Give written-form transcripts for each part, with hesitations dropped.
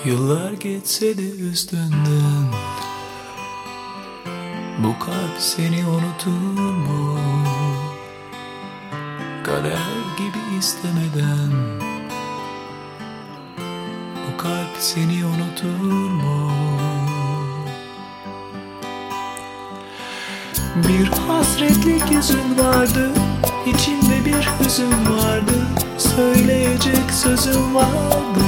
Yıllar geçse de üstünden, bu kalp seni unutur mu? Kader gibi istemeden, bu kalp seni unutur mu? Bir hasretlik yüzün vardı, içinde bir hüzün vardı, söyleyecek sözüm vardı.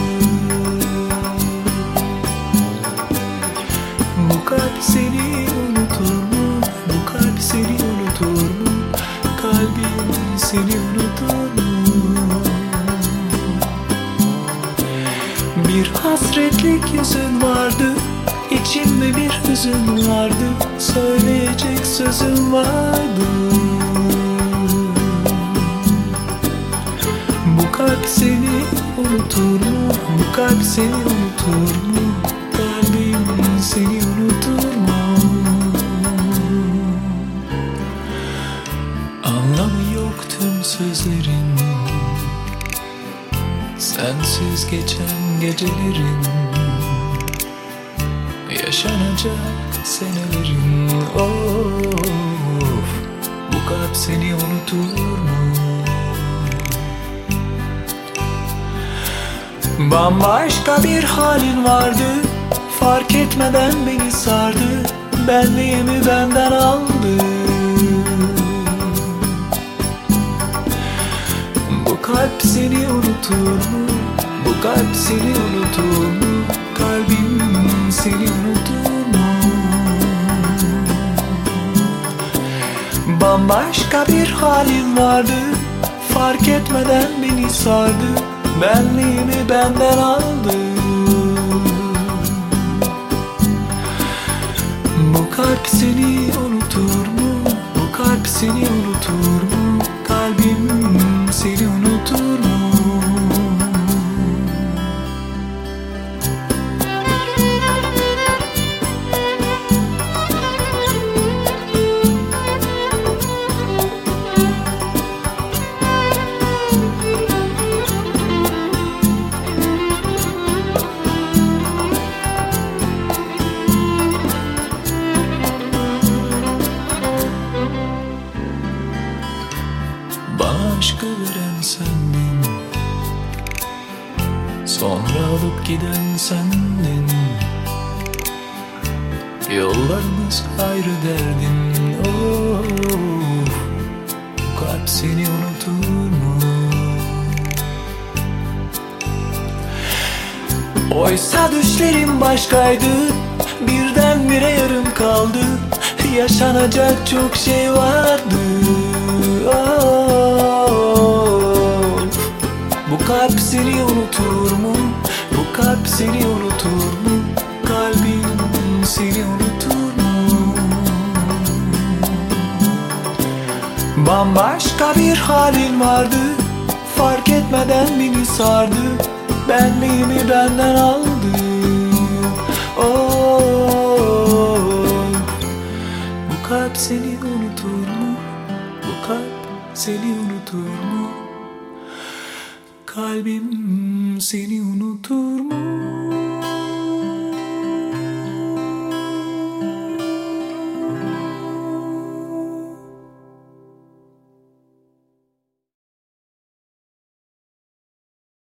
Bu kalp seni unutur mu? Bu kalp seni unutur mu? Kalbim seni unutur mu? Bir hasretlik yüzün vardı, içimde bir hüzün vardı, söyleyecek sözüm vardı. Bu kalp seni unutur mu? Bu kalp seni unutur mu? Kalbim seni unutur mu? Anlamı yok tüm sözlerin, sensiz geçen gecelerin, yaşanacak senelerin. Of, bu kalp seni unutur mu? Bambaşka bir halin vardı, fark etmeden beni sardı, benliğimi benden aldı. Bu kalp seni unutur mu? Bu kalp seni unutur mu? Kalbim seni unutur mu? Bambaşka bir halin vardı, fark etmeden beni sardı, benliğimi benden aldı. Bu kalp seni unutur mu? Bu kalp seni unutur mu? Kalbim seni unutur mu? Bana aşkı veren sendin, sonra alıp giden sendin. Yollarımız ayrı derdin. Of, bu kalp seni unutur mu? Oysa düşlerim başkaydı, birdenbire yarım kaldı, yaşanacak çok şey vardı. Bu kalp seni unutur mu? Bu kalp seni unutur mu? Kalbim seni unutur mu? Bambaşka bir halin vardı, fark etmeden beni sardı, benliğimi benden aldı. Bu kalp seni unutur mu? Bu kalp seni unutur mu? Kalbim seni unutur mu?